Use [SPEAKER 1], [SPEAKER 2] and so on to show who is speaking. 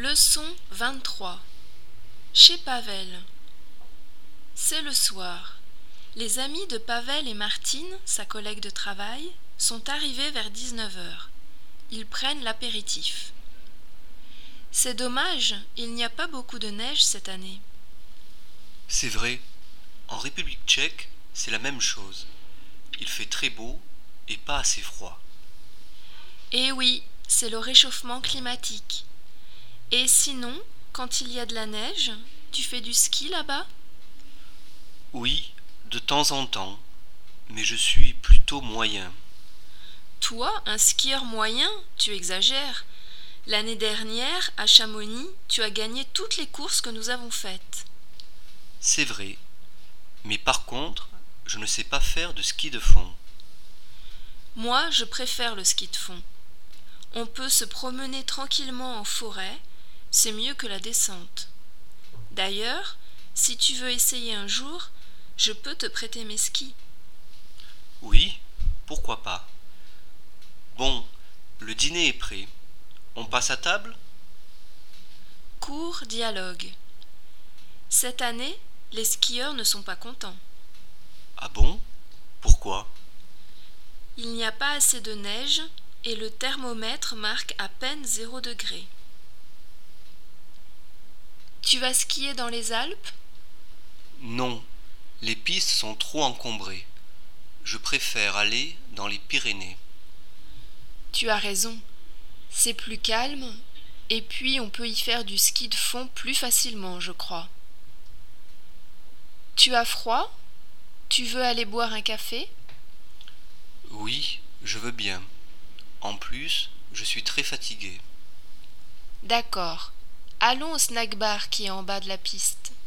[SPEAKER 1] Leçon 23. Chez Pavel. C'est le soir. Les amis de Pavel et Martine, sa collègue de travail, sont arrivés vers 19h. Ils prennent l'apéritif. C'est dommage, il n'y a pas beaucoup de neige cette année.
[SPEAKER 2] C'est vrai. En République tchèque, c'est la même chose. Il fait très beau et pas assez froid.
[SPEAKER 1] Eh oui, c'est le réchauffement climatique. Et sinon, quand il y a de la neige, tu fais du ski là-bas ?
[SPEAKER 2] Oui, de temps en temps, mais je suis plutôt moyen.
[SPEAKER 1] Toi, un skieur moyen, tu exagères. L'année dernière, à Chamonix, tu as gagné toutes les courses que nous avons faites.
[SPEAKER 2] C'est vrai. Mais par contre, je ne sais pas faire de ski de fond.
[SPEAKER 1] Moi, je préfère le ski de fond. On peut se promener tranquillement en forêt, c'est mieux que la descente. D'ailleurs, si tu veux essayer un jour, je peux te prêter mes skis.
[SPEAKER 2] Oui, pourquoi pas. Bon, le dîner est prêt. On passe à table ?
[SPEAKER 1] Court dialogue. Cette année, les skieurs ne sont pas contents.
[SPEAKER 2] Ah bon ? Pourquoi ?
[SPEAKER 1] Il n'y a pas assez de neige et le thermomètre marque à peine 0 degré. Tu vas skier dans les Alpes ?
[SPEAKER 2] Non, les pistes sont trop encombrées. Je préfère aller dans les Pyrénées.
[SPEAKER 1] Tu as raison. C'est plus calme et puis on peut y faire du ski de fond plus facilement, je crois. Tu as froid ? Tu veux aller boire un café ?
[SPEAKER 2] Oui, je veux bien. En plus, je suis très fatigué.
[SPEAKER 1] D'accord. Allons au snack bar qui est en bas de la piste.